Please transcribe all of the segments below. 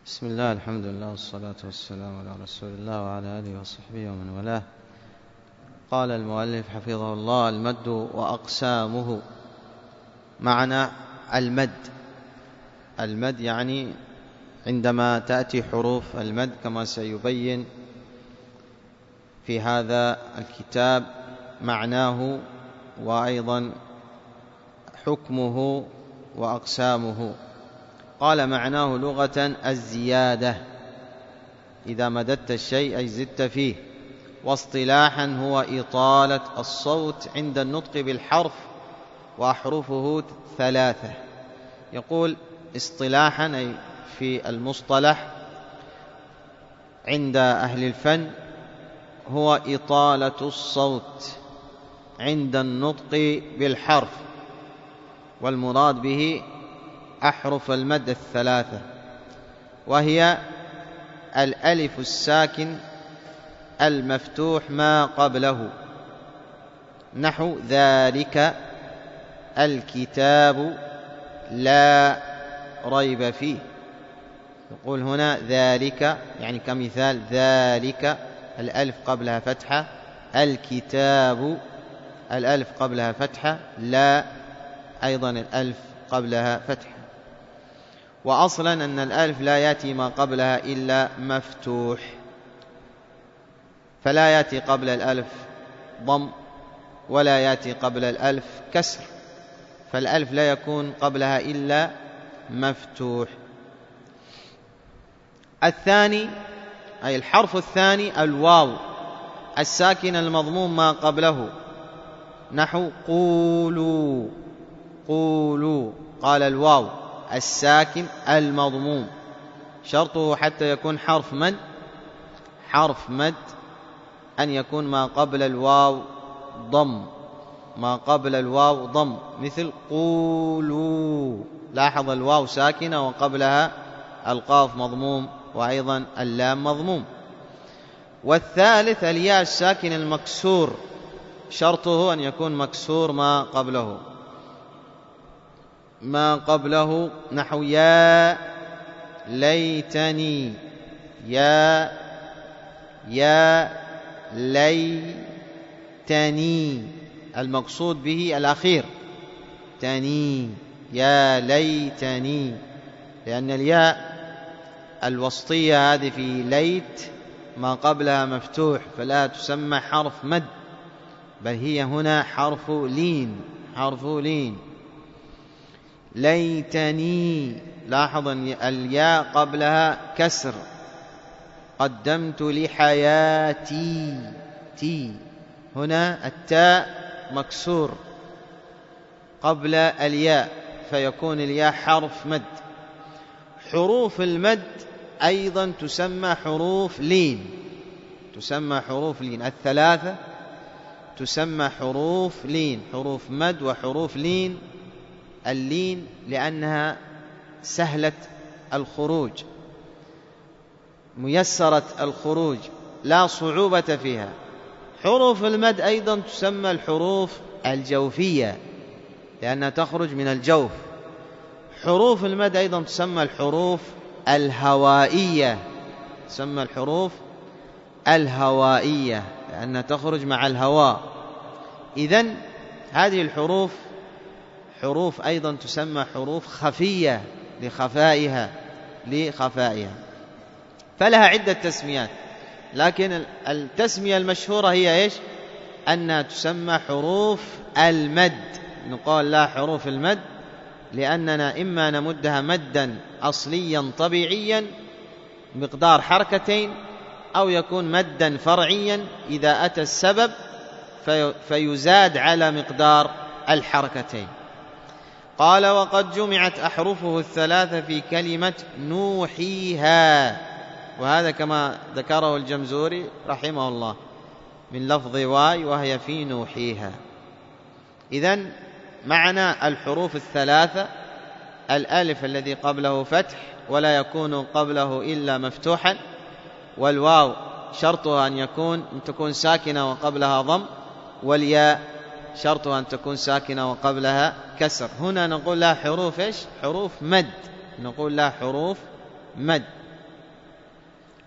بسم الله، الحمد لله، والصلاة والسلام على رسول الله وعلى آله وصحبه ومن والاه. قال المؤلف حفظه الله: المد وأقسامه. معنى المد يعني عندما تأتي حروف المد كما سيبين في هذا الكتاب معناه وأيضا حكمه وأقسامه. قال: معناه لغة الزيادة، إذا مددت الشيء أي زدت فيه. واصطلاحا هو إطالة الصوت عند النطق بالحرف، وأحرفه 3. يقول اصطلاحا أي في المصطلح عند أهل الفن هو إطالة الصوت عند النطق بالحرف، والمراد به أحرف المد 3، وهي الألف الساكن المفتوح ما قبله، نحو ذلك الكتاب لا ريب فيه. يقول هنا ذلك يعني كمثال ذلك، الألف قبلها فتحة، الكتاب الألف قبلها فتحة، لا أيضا الألف قبلها فتحة. وأصلا أن الألف لا يأتي ما قبلها إلا مفتوح، فلا يأتي قبل الألف ضم ولا يأتي قبل الألف كسر، فالألف لا يكون قبلها إلا مفتوح. الثاني أي الحرف الثاني الواو الساكن المضموم ما قبله، نحو قولوا قولوا. قال الواو الساكن المضموم شرطه حتى يكون حرف مد أن يكون ما قبل الواو ضم، ما قبل الواو ضم، مثل قولوا. لاحظ الواو ساكنة وقبلها القاف مضموم وأيضا اللام مضموم. والثالث الياء الساكن المكسور شرطه أن يكون مكسور ما قبله، نحو يا ليتني، يا ليتني، المقصود به الأخير تني، يا ليتني، لأن الياء الوسطية هذه في ليت ما قبلها مفتوح، فلا تسمى حرف مد، بل هي هنا حرف لين. ليتني، لاحظ أن الياء قبلها كسر، قدمت لحياتي، تي، هنا التاء مكسور قبل الياء، فيكون الياء حرف مد. حروف المد أيضا تسمى حروف لين، الثلاثة تسمى حروف لين، حروف مد وحروف لين. اللين لأنها سهلة الخروج، ميسرة الخروج، لا صعوبة فيها. حروف المد أيضا تسمى الحروف الجوفية لأنها تخرج من الجوف. حروف المد أيضا تسمى الحروف الهوائية، لأنها تخرج مع الهواء. إذن هذه الحروف أيضا تسمى حروف خفية لخفائها، فلها عدة تسميات، لكن التسمية المشهورة هي إيش؟ أنها تسمى حروف المد. نقول لا حروف المد لأننا إما نمدها مدا أصليا طبيعيا مقدار حركتين، أو يكون مدا فرعيا إذا أتى السبب فيزاد على مقدار الحركتين. قال: وقد جمعت أحرفه 3 في كلمة نوحيها، وهذا كما ذكره الجمزوري رحمه الله من لفظ واي، وهي في نوحيها. إذن معنى الحروف 3: الألف الذي قبله فتح ولا يكون قبله إلا مفتوحا، والواو شرطها أن تكون ساكنة وقبلها ضم، والياء شرطها أن تكون ساكنة وقبلها كسر. هنا نقول لها حروف إيش؟ حروف مد، نقول لها حروف مد.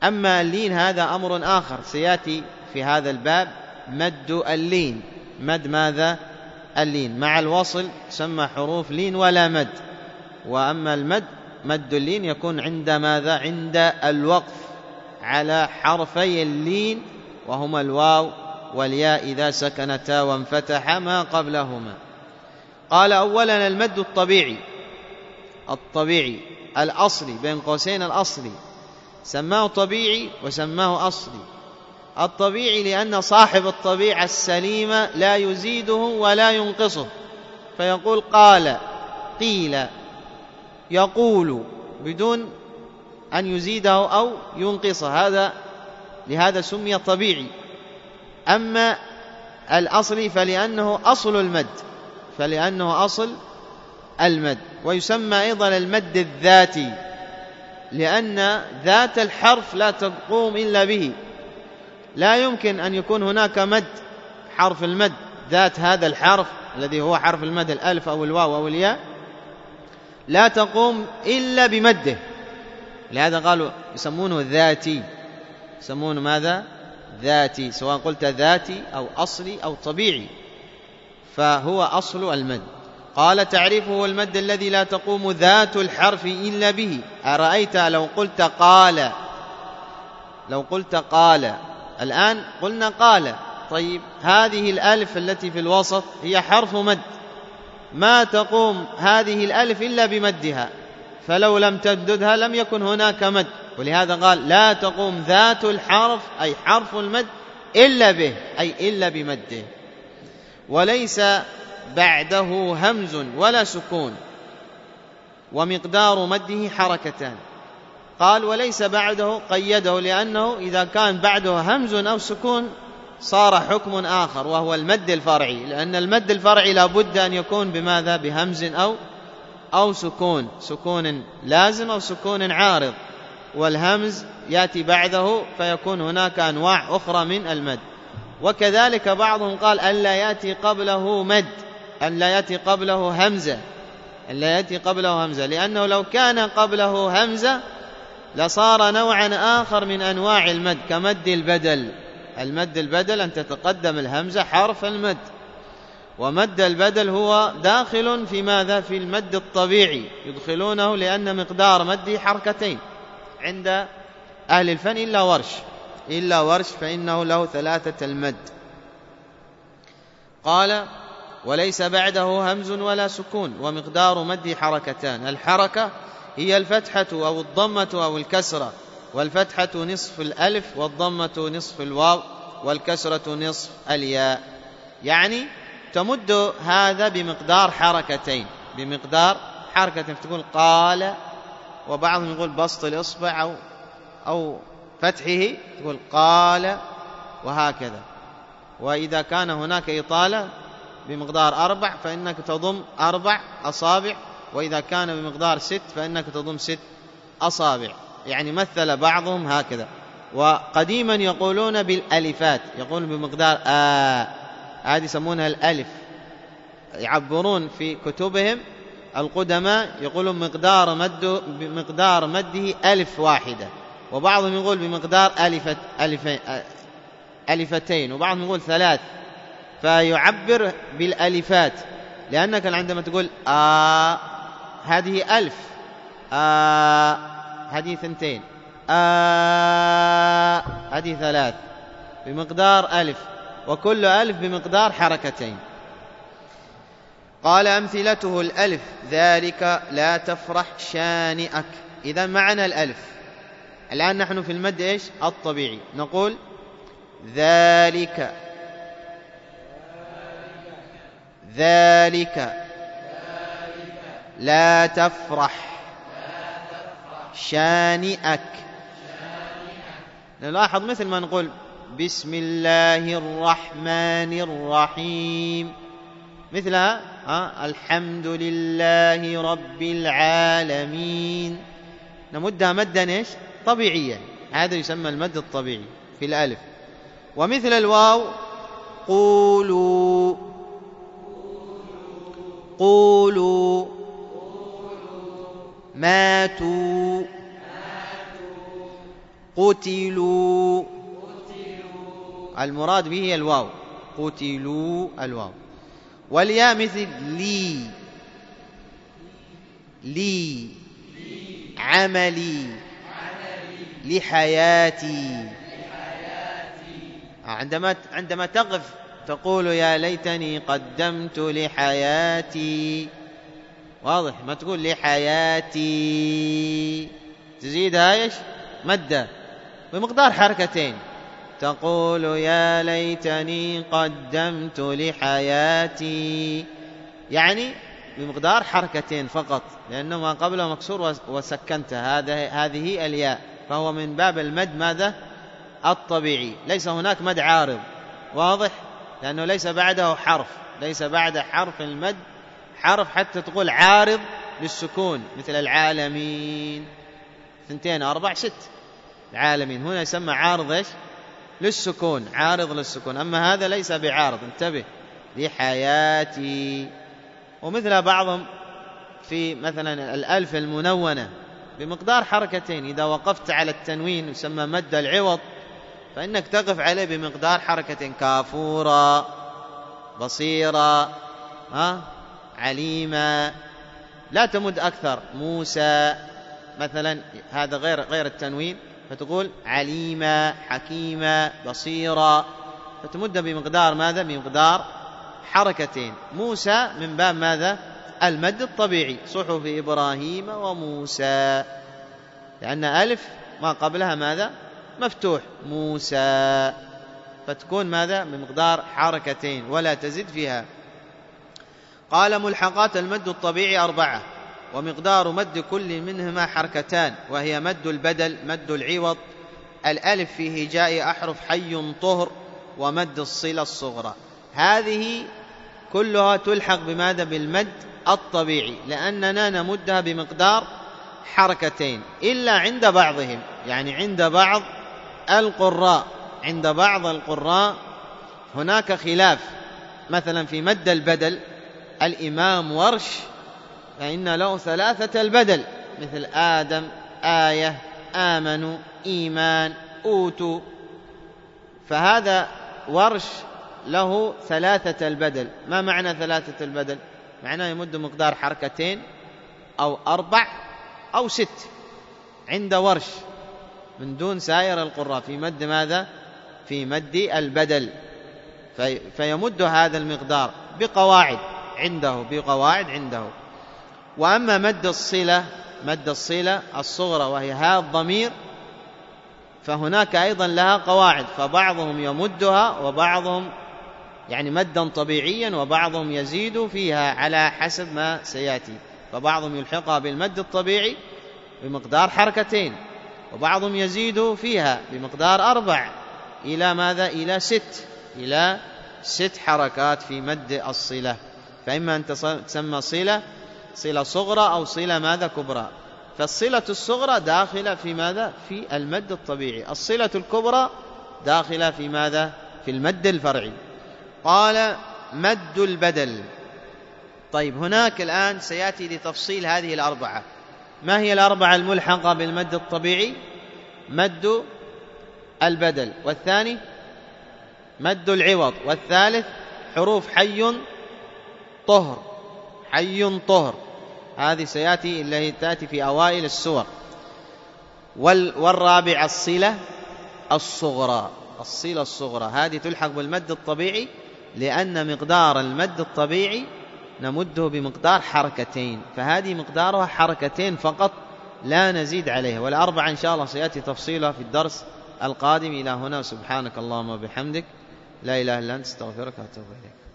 أما اللين هذا أمر آخر سيأتي في هذا الباب، مد اللين. مد ماذا؟ اللين مع الوصل تسمى حروف لين ولا مد. وأما المد، مد اللين يكون عند ماذا؟ عند الوقف على حرفي اللين وهما الواو والياء إذا سكنتا وانفتح ما قبلهما. قال أولا المد الطبيعي، الطبيعي الأصلي، بين قوسين الأصلي، سماه طبيعي وسماه أصلي. الطبيعي لأن صاحب الطبيعة السليمة لا يزيده ولا ينقصه، فيقول قال، قيل، يقول، بدون أن يزيده أو ينقصه، لهذا سمي طبيعي. أما الأصلي فلأنه أصل المد، فلأنه أصل المد. ويسمى أيضا المد الذاتي، لأن ذات الحرف لا تقوم إلا به. لا يمكن أن يكون هناك مد، حرف المد ذات هذا الحرف الذي هو حرف المد، الألف أو الواو أو الياء، لا تقوم إلا بمده. لهذا قالوا يسمونه ذاتي، يسمونه ماذا؟ ذاتي، سواء قلت ذاتي أو أصلي أو طبيعي، فهو أصل المد. قال تعريفه المد الذي لا تقوم ذات الحرف إلا به. أرأيت لو قلت قال، لو قلت قال، الآن قلنا قال، طيب هذه الألف التي في الوسط هي حرف مد، ما تقوم هذه الألف إلا بمدها، فلو لم تمددها لم يكن هناك مد. ولهذا قال لا تقوم ذات الحرف أي حرف المد إلا به، أي إلا بمده. وليس بعده همز ولا سكون، ومقدار مده حركتان. قال وليس بعده، قيده، لأنه إذا كان بعده همز أو سكون صار حكم آخر وهو المد الفرعي، لأن المد الفرعي لا بد أن يكون بماذا؟ بهمز أو سكون، سكون لازم أو سكون عارض، والهمز يأتي بعده فيكون هناك أنواع أخرى من المد. وكذلك بعضهم قال ألا يأتي قبله مد، ألا يأتي قبله همزة، ألا يأتي قبله همزة، لأنه لو كان قبله همزة لصار نوعا آخر من أنواع المد كمد البدل. المد البدل أن تتقدم الهمزة حرف المد، ومد البدل هو داخل في ماذا؟ في المد الطبيعي، يدخلونه لأن مقدار مده حركتين عند أهل الفن إلا ورش فإنه له 3 المد. قال وليس بعده همز ولا سكون، ومقدار مده حركتان. الحركة هي الفتحة أو الضمة أو الكسرة، والفتحة نصف الألف، والضمة نصف الواو، والكسرة نصف الياء. يعني تمد هذا بمقدار حركتين، بمقدار حركة، تقول قال، وبعضهم يقول بسط الإصبع أو فتحه تقول قال، وهكذا. وإذا كان هناك إطالة بمقدار 4 فإنك تضم 4 أصابع، وإذا كان بمقدار 6 فإنك تضم 6 أصابع. يعني مثل بعضهم هكذا. وقديما يقولون بالألفات، يقولون بمقدار هذه يسمونها الألف، يعبرون في كتبهم القدماء يقولون بمقدار مده ألف واحدة، وبعضهم يقول بمقدار ألفتين، وبعضهم يقول 3، فيعبر بالألفات، لأنك عندما تقول هذه 1000، هذه 2، هذه 3، بمقدار 1000، وكل 1000 بمقدار حركتين. قال أمثلته الألف ذلك لا تفرح شانئك. إذا معنى الألف الآن نحن في المد إيش؟ الطبيعي، نقول ذلك لا تفرح شانئك. نلاحظ مثل ما نقول بسم الله الرحمن الرحيم، مثلها الحمد لله رب العالمين، نمدها مدا إيش؟ طبيعيا، هذا يسمى المد الطبيعي في الألف. ومثل الواو قولوا ماتوا قتلوا، المراد به الواو، قتلوا الواو. والياء مثل لي، لي، عملي، لحياتي. عندما تقف تقول يا ليتني قدمت لحياتي، واضح، ما تقول لحياتي، تزيدها ايش؟ مدة بمقدار حركتين، تقول يا ليتني قدمت لحياتي، يعني بمقدار حركتين فقط، لأنه ما قبله مكسور وسكنت، هذه الياء، فهو من باب المد ماذا؟ الطبيعي، ليس هناك مد عارض، واضح، لأنه ليس بعده حرف، ليس بعد حرف المد حرف حتى تقول عارض للسكون، مثل العالمين 2 4 6، العالمين هنا يسمى عارض ايش؟ للسكون، عارض للسكون، أما هذا ليس بعارض، انتبه، لحياتي. ومثل بعضهم في مثلا الألف المنونة بمقدار حركتين، إذا وقفت على التنوين يسمى مد العوض، فإنك تقف عليه بمقدار حركتين، كافورا، بصيرا، عليما، لا تمد أكثر، موسى مثلا، هذا غير التنوين، فتقول عليما، حكيما، بصيرا، فتمد بمقدار ماذا؟ بمقدار حركتين. موسى من باب ماذا؟ المد الطبيعي، صحف إبراهيم وموسى، لأن ألف ما قبلها ماذا؟ مفتوح، موسى، فتكون ماذا؟ بمقدار حركتين ولا تزد فيها. قال ملحقات المد الطبيعي 4، ومقدار مد كل منهما حركتان، وهي مد البدل، مد العوض، الألف في هجاء أحرف حي طهر، ومد الصلة الصغرى. هذه كلها تلحق بماذا؟ بالمد الطبيعي، لأننا نمدها بمقدار حركتين، إلا عند بعضهم، يعني عند بعض القراء، عند بعض القراء هناك خلاف، مثلا في مد البدل الإمام ورش فإن له 3 البدل، مثل آدم، آية، آمنوا، إيمان، أوتوا، فهذا ورش له 3 البدل. ما معنى 3 البدل؟ معناه يمد مقدار حركتين أو 4 أو 6 عند ورش، من دون سائر القراء، في مد ماذا؟ في مد البدل، فيمد هذا المقدار بقواعد عنده. وأما مد الصلة، مد الصلة الصغرى وهي هاء الضمير، فهناك أيضا لها قواعد، فبعضهم يمدها وبعضهم يعني مدا طبيعيا، وبعضهم يزيد فيها على حسب ما سيأتي، فبعضهم يلحقها بالمد الطبيعي بمقدار حركتين، وبعضهم يزيد فيها بمقدار 4 إلى ماذا؟ إلى 6 حركات في مد الصلة. فإما أن تسمى صلة صغرى أو صلة ماذا؟ كبرى. فالصلة الصغرى داخلة في ماذا؟ في المد الطبيعي، الصلة الكبرى داخلة في ماذا؟ في المد الفرعي. قال مد البدل. طيب، هناك الآن سيأتي لتفصيل هذه 4. ما هي 4 الملحقة بالمد الطبيعي؟ مد البدل، والثاني مد العوض، والثالث حروف حي طهر، حي طهر، هذه سيأتي اللي تأتي في أوائل السور. والرابع الصلة الصغرى، الصلة الصغرى هذه تلحق بالمد الطبيعي، لأن مقدار المد الطبيعي نمده بمقدار حركتين، فهذه مقدارها حركتين فقط، لا نزيد عليها. وال4 إن شاء الله سيأتي تفصيلها في الدرس القادم. إلى هنا، سبحانك اللهم وبحمدك، لا إله إلا أنت، استغفرك وأتوب إليك.